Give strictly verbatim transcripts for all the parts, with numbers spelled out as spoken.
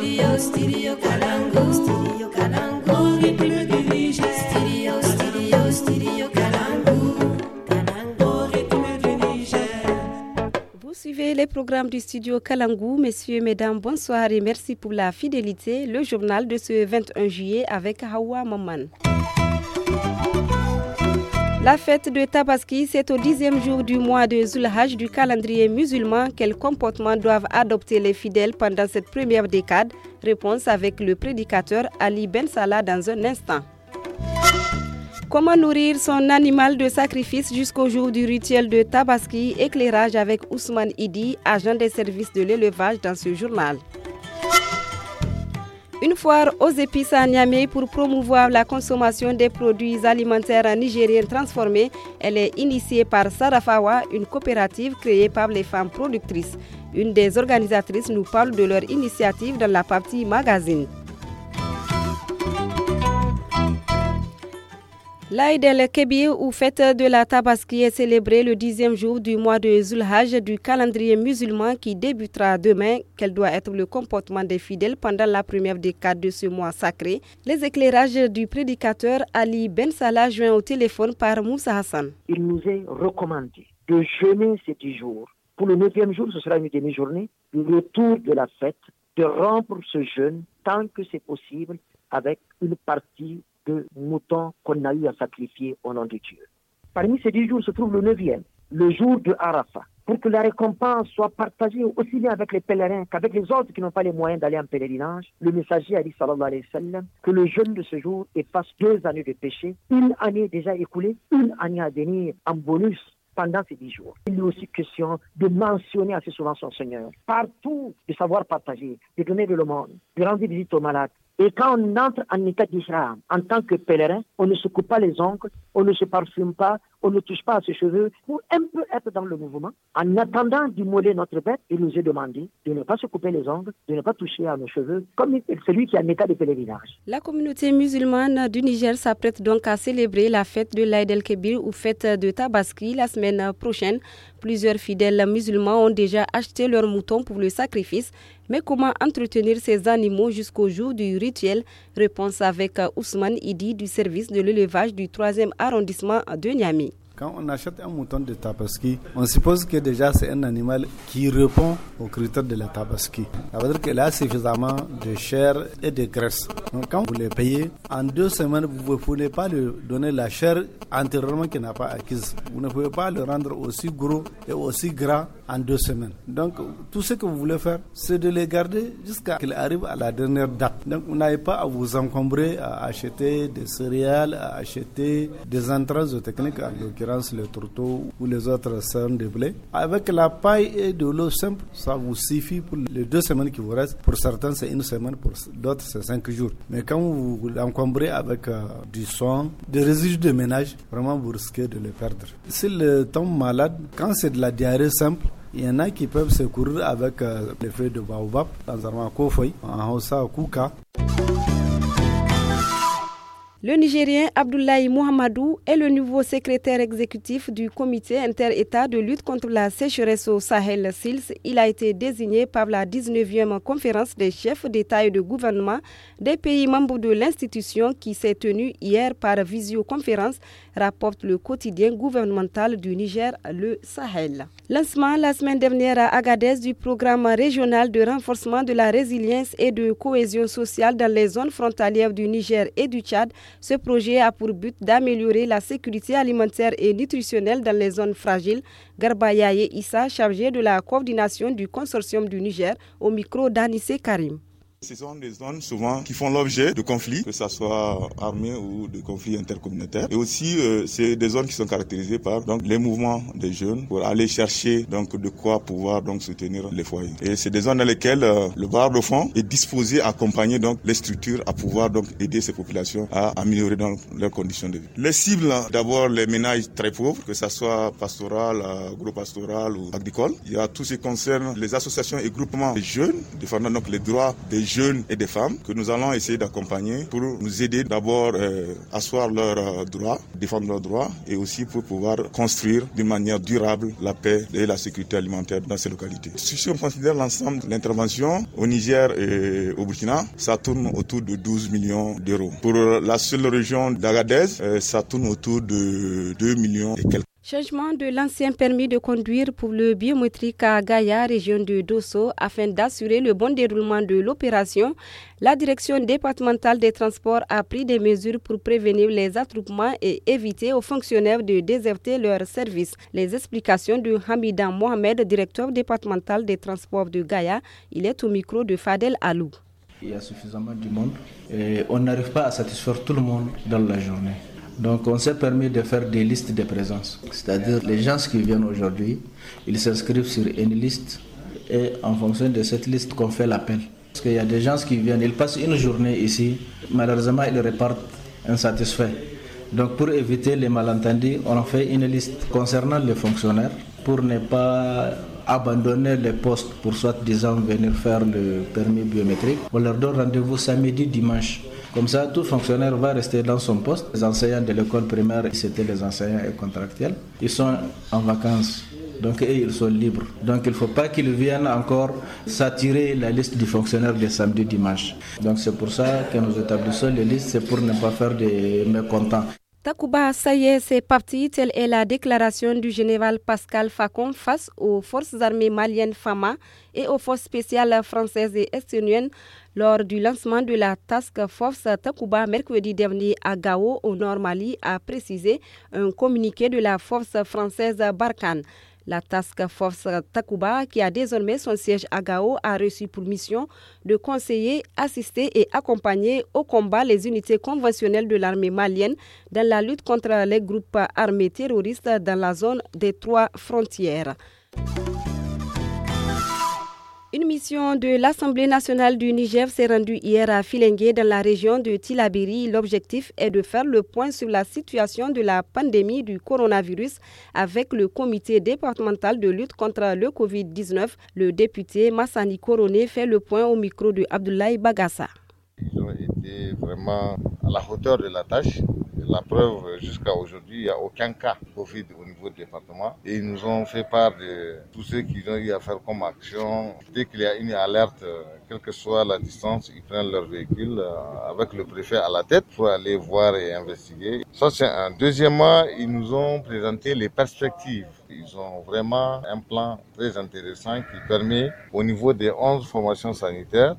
Studio, studio Kalangu, studio Kalangu, rythme du Niger. Studio, studio, studio Kalangu, Kalangu, rythme du Niger. Vous suivez les programmes du studio Kalangu, messieurs, mesdames, bonsoir et merci pour la fidélité. Le journal de ce vingt et un juillet avec Hawa Maman. La fête de Tabaski, c'est au dixième jour du mois de Zulhajj du calendrier musulman. Quels comportements doivent adopter les fidèles pendant cette première décade? Réponse avec le prédicateur Ali Ben Salah dans un instant. Comment nourrir son animal de sacrifice jusqu'au jour du rituel de Tabaski? Éclairage avec Ousmane Idi, agent des services de l'élevage dans ce journal. Une foire aux épices à Niamey pour promouvoir la consommation des produits alimentaires nigériens transformés. Elle est initiée par Sarafawa, une coopérative créée par les femmes productrices. Une des organisatrices nous parle de leur initiative dans la partie magazine. L'Aïd el-Kébir ou fête de la Tabaski est célébrée le dixième jour du mois de Zulhajj du calendrier musulman qui débutera demain. Quel doit être le comportement des fidèles pendant la première décade de ce mois sacré? Les éclairages du prédicateur Ali Ben Salah joint au téléphone par Moussa Hassan. Il nous est recommandé de jeûner ces dix jours. Pour le neuvième jour, ce sera une demi-journée. Le retour de la fête, de rompre ce jeûne tant que c'est possible avec une partie de moutons qu'on a eu à sacrifier au nom de Dieu. Parmi ces dix jours se trouve le neuvième, le jour de Arafat, pour que la récompense soit partagée aussi bien avec les pèlerins qu'avec les autres qui n'ont pas les moyens d'aller en pèlerinage. Le messager a dit, sallallahu alayhi wa sallam, que le jeûne de ce jour efface deux années de péché, une année déjà écoulée, une année à venir en bonus pendant ces dix jours. Il est aussi question de mentionner assez souvent son Seigneur, partout, de savoir partager, de donner de l'aumône, de rendre visite aux malades. Et quand on entre en état d'ihram, en tant que pèlerin, on ne se coupe pas les ongles, on ne se parfume pas, on ne touche pas à ses cheveux, pour un peu être dans le mouvement. En attendant d'immoler notre bête, il nous est demandé de ne pas se couper les ongles, de ne pas toucher à nos cheveux, comme celui qui est en état de pèlerinage. La communauté musulmane du Niger s'apprête donc à célébrer la fête de l'Aïd el-Kébir ou fête de Tabaski la semaine prochaine. Plusieurs fidèles musulmans ont déjà acheté leurs moutons pour le sacrifice. Mais comment entretenir ces animaux jusqu'au jour du rituel? Réponse avec Ousmane Idi du service de l'élevage du troisième arrondissement de Niamey. Quand on achète un mouton de Tabaski, on suppose que déjà c'est un animal qui répond aux critères de la Tabaski. Ça veut dire qu'il a suffisamment de chair et de graisse. Donc quand vous les payez, en deux semaines, vous ne pouvez pas lui donner la chair antérieurement qu'il n'a pas acquise. Vous ne pouvez pas le rendre aussi gros et aussi gras en deux semaines. Donc tout ce que vous voulez faire, c'est de les garder jusqu'à qu'il arrive à la dernière date. Donc vous n'avez pas à vous encombrer à acheter des céréales, à acheter des entrées zootechniques, en l'occurrence le tourteau ou les autres cernes de blé. Avec la paille et de l'eau simple, ça vous suffit pour les deux semaines qui vous restent. Pour certains, c'est une semaine, pour d'autres, c'est cinq jours. Mais quand vous vous encombrez avec euh, du soin, des résidus de ménage, vraiment vous risquez de les perdre. S'ils tombent malades, quand c'est de la diarrhée simple, il y en a qui peuvent se courir avec euh, les feuilles de baobab, dans un kofoy, en hausa kuka. Le Nigérien Abdoulaye Mohamedou est le nouveau secrétaire exécutif du comité inter-État de lutte contre la sécheresse au Sahel S I L S. Il a été désigné par la dix-neuvième conférence des chefs d'État et de gouvernement des pays membres de l'institution qui s'est tenue hier par visioconférence, rapporte le quotidien gouvernemental du Niger, le Sahel. Lancement la semaine dernière à Agadez du programme régional de renforcement de la résilience et de cohésion sociale dans les zones frontalières du Niger et du Tchad. Ce projet a pour but d'améliorer la sécurité alimentaire et nutritionnelle dans les zones fragiles. Garba Yaye Issa, chargé de la coordination du consortium du Niger, au micro d'Anissé Karim. Ce sont des zones souvent qui font l'objet de conflits, que ce soit armés ou de conflits intercommunautaires. Et aussi, euh, c'est des zones qui sont caractérisées par donc les mouvements des jeunes pour aller chercher donc de quoi pouvoir donc soutenir les foyers. Et c'est des zones dans lesquelles euh, le bailleur de fonds est disposé à accompagner donc les structures à pouvoir donc aider ces populations à améliorer donc leurs conditions de vie. Les cibles, d'abord les ménages très pauvres, que ce soit pastoral, agro-pastoral ou agricole. Il y a tout ce qui concerne les associations et groupements des jeunes, défendant donc les droits des jeunes jeunes et des femmes que nous allons essayer d'accompagner pour nous aider d'abord euh, à asseoir leurs euh, droits, défendre leurs droits et aussi pour pouvoir construire d'une manière durable la paix et la sécurité alimentaire dans ces localités. Si on considère l'ensemble de l'intervention au Niger et au Burkina, ça tourne autour de douze millions d'euros. Pour la seule région d'Agadez, euh, ça tourne autour de deux millions et quelques. Changement de l'ancien permis de conduire pour le biométrique à Gaïa, région de Dosso, afin d'assurer le bon déroulement de l'opération. La direction départementale des transports a pris des mesures pour prévenir les attroupements et éviter aux fonctionnaires de déserter leur service. Les explications de Hamidan Mohamed, directeur départemental des transports de Gaïa. Il est au micro de Fadel Alou. Il y a suffisamment de monde et on n'arrive pas à satisfaire tout le monde dans la journée. Donc on s'est permis de faire des listes de présence. C'est-à-dire les gens qui viennent aujourd'hui, ils s'inscrivent sur une liste et en fonction de cette liste qu'on fait l'appel. Parce qu'il y a des gens qui viennent, ils passent une journée ici, malheureusement ils repartent insatisfaits. Donc pour éviter les malentendus, on a fait une liste concernant les fonctionnaires pour ne pas abandonner les postes pour soi-disant venir faire le permis biométrique. On leur donne rendez-vous samedi, dimanche. Comme ça, tout fonctionnaire va rester dans son poste. Les enseignants de l'école primaire, c'était les enseignants et contractuels. Ils sont en vacances, donc et ils sont libres. Donc il ne faut pas qu'ils viennent encore s'attirer la liste du fonctionnaire de samedi, dimanche. Donc c'est pour ça que nous établissons les listes, c'est pour ne pas faire des mécontents. Takuba, ça y est, c'est parti. Telle est la déclaration du général Pascal Facon face aux forces armées maliennes FAMA et aux forces spéciales françaises et estoniennes lors du lancement de la Task Force Takuba mercredi dernier à Gao, au Nord Mali, a précisé un communiqué de la force française Barkhane. La Task Force Takuba, qui a désormais son siège à Gao, a reçu pour mission de conseiller, assister et accompagner au combat les unités conventionnelles de l'armée malienne dans la lutte contre les groupes armés terroristes dans la zone des trois frontières. Une mission de l'Assemblée nationale du Niger s'est rendue hier à Filengue dans la région de Tillabéri. L'objectif est de faire le point sur la situation de la pandémie du coronavirus avec le comité départemental de lutte contre le covid dix-neuf. Le député Massani Koroné fait le point au micro de Abdoulaye Bagassa. Ils ont été vraiment à la hauteur de la tâche. La preuve, jusqu'à aujourd'hui, il n'y a aucun cas Covid au niveau du département. Et ils nous ont fait part de tout ce qu'ils ont eu à faire comme action. Dès qu'il y a une alerte, quelle que soit la distance, ils prennent leur véhicule avec le préfet à la tête pour aller voir et investiguer. Ça, c'est un. Deuxièmement, ils nous ont présenté les perspectives. Ils ont vraiment un plan très intéressant qui permet, au niveau des onze formations sanitaires,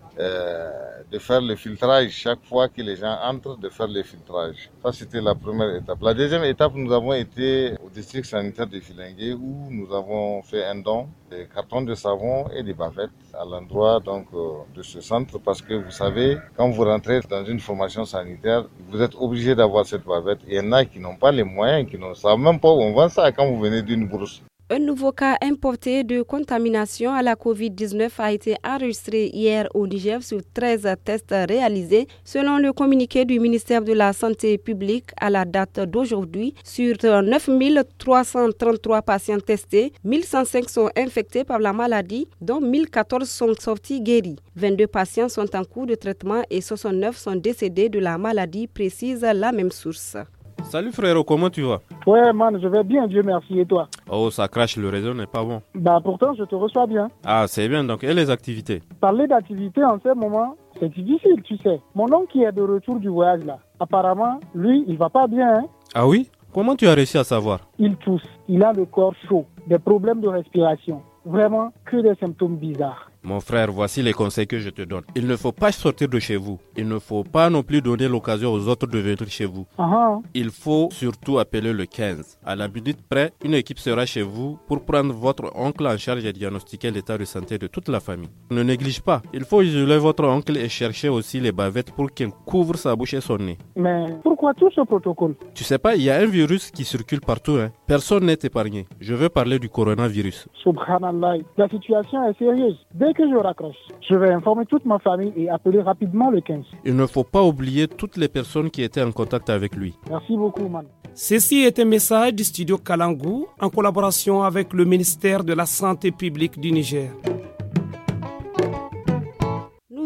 euh, de faire le filtrage chaque fois que les gens entrent, de faire le filtrage. Ça, c'était la première étape. La deuxième étape, nous avons été au district sanitaire de Filengue où nous avons fait un don de cartons de savon et des bavettes à l'endroit donc de ce centre parce que vous savez, quand vous rentrez dans une formation sanitaire, vous êtes obligé d'avoir cette bavette. Il y en a qui n'ont pas les moyens, qui ne savent même pas où on vend ça quand vous venez d'une bourse. Un nouveau cas importé de contamination à la covid dix-neuf a été enregistré hier au Niger sur treize tests réalisés. Selon le communiqué du ministère de la Santé publique, à la date d'aujourd'hui, sur neuf mille trois cent trente-trois patients testés, mille cent cinq sont infectés par la maladie, dont mille quatorze sont sortis guéris. vingt-deux patients sont en cours de traitement et soixante-neuf sont décédés de la maladie, précise la même source. Salut frérot, comment tu vas? Ouais man, je vais bien, Dieu merci, et toi? Oh, ça crache, le réseau n'est pas bon. Bah pourtant, je te reçois bien. Ah, c'est bien, donc, et les activités? Parler d'activités en ce moment, c'est difficile, tu sais. Mon oncle qui est de retour du voyage là, apparemment, lui, il va pas bien, hein? Ah oui? Comment tu as réussi à savoir? Il tousse, il a le corps chaud, des problèmes de respiration. Vraiment, que des symptômes bizarres. Mon frère, voici les conseils que je te donne. Il ne faut pas sortir de chez vous. Il ne faut pas non plus donner l'occasion aux autres de venir chez vous. Uh-huh. Il faut surtout appeler le quinze. À la minute près, une équipe sera chez vous pour prendre votre oncle en charge et diagnostiquer l'état de santé de toute la famille. Ne néglige pas. Il faut isoler votre oncle et chercher aussi les bavettes pour qu'il couvre sa bouche et son nez. Mais pourquoi tout ce protocole? Tu sais pas, il y a un virus qui circule partout. Hein. Personne n'est épargné. Je veux parler du coronavirus. Subhanallah, la situation est sérieuse. Dès que je raccroche, je vais informer toute ma famille et appeler rapidement le quinze. Il ne faut pas oublier toutes les personnes qui étaient en contact avec lui. Merci beaucoup, man. Ceci est un message du studio Kalangu en collaboration avec le ministère de la Santé publique du Niger. Nous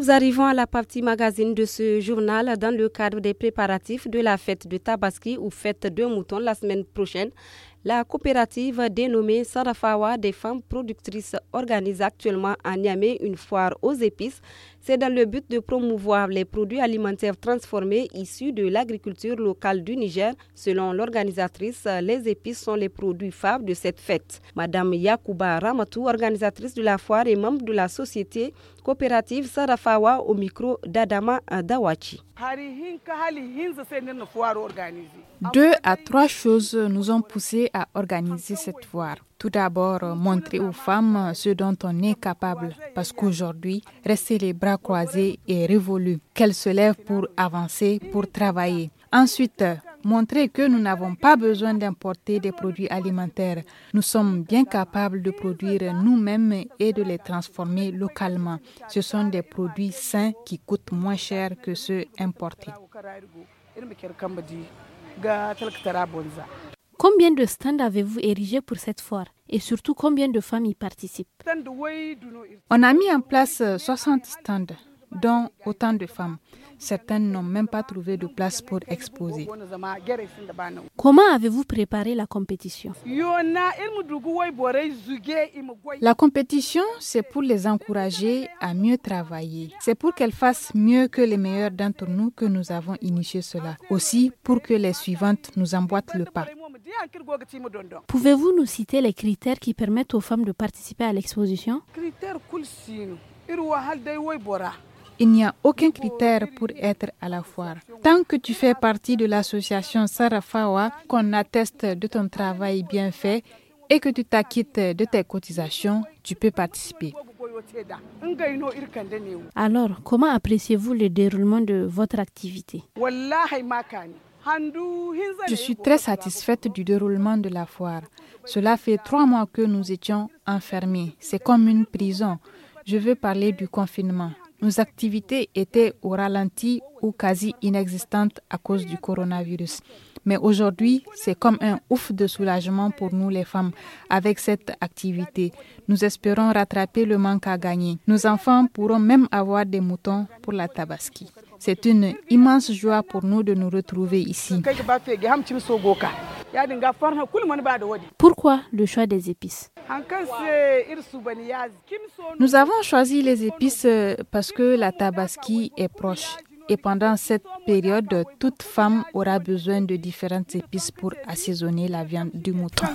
Nous arrivons à la partie magazine de ce journal dans le cadre des préparatifs de la fête de Tabaski ou fête de mouton la semaine prochaine. La coopérative dénommée Sarafawa des femmes productrices organise actuellement à Niamey une foire aux épices. C'est dans le but de promouvoir les produits alimentaires transformés issus de l'agriculture locale du Niger. Selon l'organisatrice, les épices sont les produits phares de cette fête. Madame Yakouba Ramatou, organisatrice de la foire et membre de la société coopérative Sarafawa au micro d'Adama Dawachi. Deux à trois choses nous ont poussé à organiser cette foire. Tout d'abord, montrer aux femmes ce dont on est capable, parce qu'aujourd'hui, rester les bras croisés est révolu, qu'elles se lèvent pour avancer, pour travailler. Ensuite, montrer que nous n'avons pas besoin d'importer des produits alimentaires. Nous sommes bien capables de produire nous-mêmes et de les transformer localement. Ce sont des produits sains qui coûtent moins cher que ceux importés. Combien de stands avez-vous érigés pour cette foire et surtout combien de femmes y participent? On a mis en place soixante stands, dont autant de femmes. Certaines n'ont même pas trouvé de place pour exposer. Comment avez-vous préparé la compétition? La compétition, c'est pour les encourager à mieux travailler. C'est pour qu'elles fassent mieux que les meilleurs d'entre nous que nous avons initié cela. Aussi pour que les suivantes nous emboîtent le pas. Pouvez-vous nous citer les critères qui permettent aux femmes de participer à l'exposition? Il n'y a aucun critère pour être à la foire. Tant que tu fais partie de l'association Sarafawa, qu'on atteste de ton travail bien fait et que tu t'acquittes de tes cotisations, tu peux participer. Alors, comment appréciez-vous le déroulement de votre activité? Je suis très satisfaite du déroulement de la foire. Cela fait trois mois que nous étions enfermés. C'est comme une prison. Je veux parler du confinement. Nos activités étaient au ralenti ou quasi inexistantes à cause du coronavirus. Mais aujourd'hui, c'est comme un ouf de soulagement pour nous les femmes avec cette activité. Nous espérons rattraper le manque à gagner. Nos enfants pourront même avoir des moutons pour la Tabaski. C'est une immense joie pour nous de nous retrouver ici. Pourquoi le choix des épices? Nous avons choisi les épices parce que la Tabaski est proche. Et pendant cette période, toute femme aura besoin de différentes épices pour assaisonner la viande du mouton.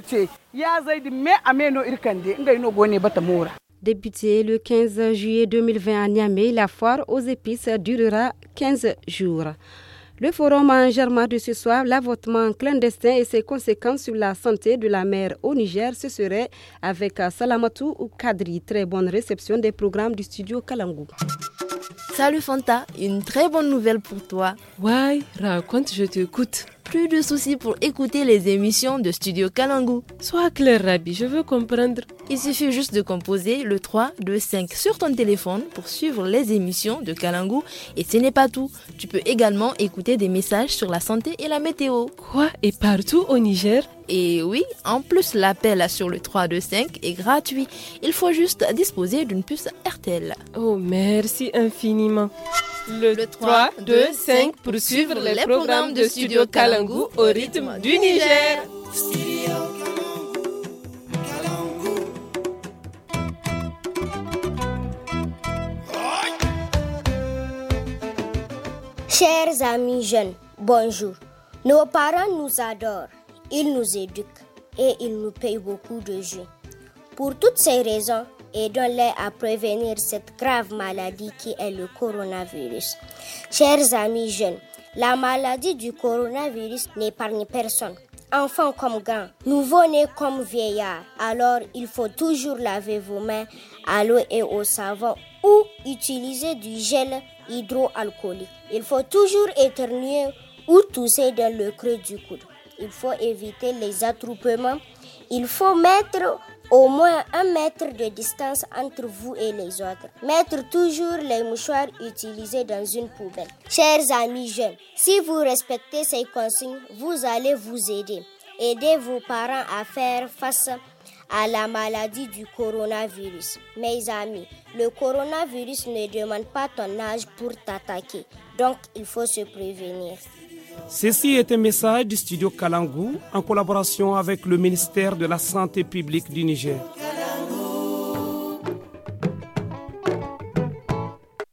Débutée le quinze juillet deux mille vingt à Niamey, la foire aux épices durera quinze jours. Le forum en germain de ce soir, l'avortement clandestin et ses conséquences sur la santé de la mère au Niger, ce serait avec Salamatou ou Kadri. Très bonne réception des programmes du studio Kalangu. Salut Fanta, une très bonne nouvelle pour toi. Ouais, raconte, je t'écoute. Plus de soucis pour écouter les émissions de Studio Kalangu. Sois clair, Rabi, je veux comprendre. Il suffit juste de composer le trois deux cinq sur ton téléphone pour suivre les émissions de Kalangu. Et ce n'est pas tout. Tu peux également écouter des messages sur la santé et la météo. Quoi? Et partout au Niger? Et oui, en plus, l'appel sur le trois deux cinq est gratuit. Il faut juste disposer d'une puce R T L. Oh, merci infiniment. Le, le trois deux cinq pour suivre les, les programmes de Studio Kalangu au rythme du Niger. Chers amis jeunes, bonjour. Nos parents nous adorent, ils nous éduquent et ils nous payent beaucoup de jus. Pour toutes ces raisons, aidons-les à prévenir cette grave maladie qui est le coronavirus. Chers amis jeunes, la maladie du coronavirus n'épargne personne. Enfants comme grands, nouveau-nés comme vieillards. Alors, il faut toujours laver vos mains à l'eau et au savon ou utiliser du gel hydroalcoolique. Il faut toujours éternuer ou tousser dans le creux du coude. Il faut éviter les attroupements. Il faut mettre au moins un mètre de distance entre vous et les autres. Mettre toujours les mouchoirs utilisés dans une poubelle. Chers amis jeunes, si vous respectez ces consignes, vous allez vous aider. Aidez vos parents à faire face à la maladie du coronavirus. Mes amis, le coronavirus ne demande pas ton âge pour t'attaquer, donc il faut se prévenir. Ceci est un message du studio Kalangu en collaboration avec le ministère de la Santé publique du Niger.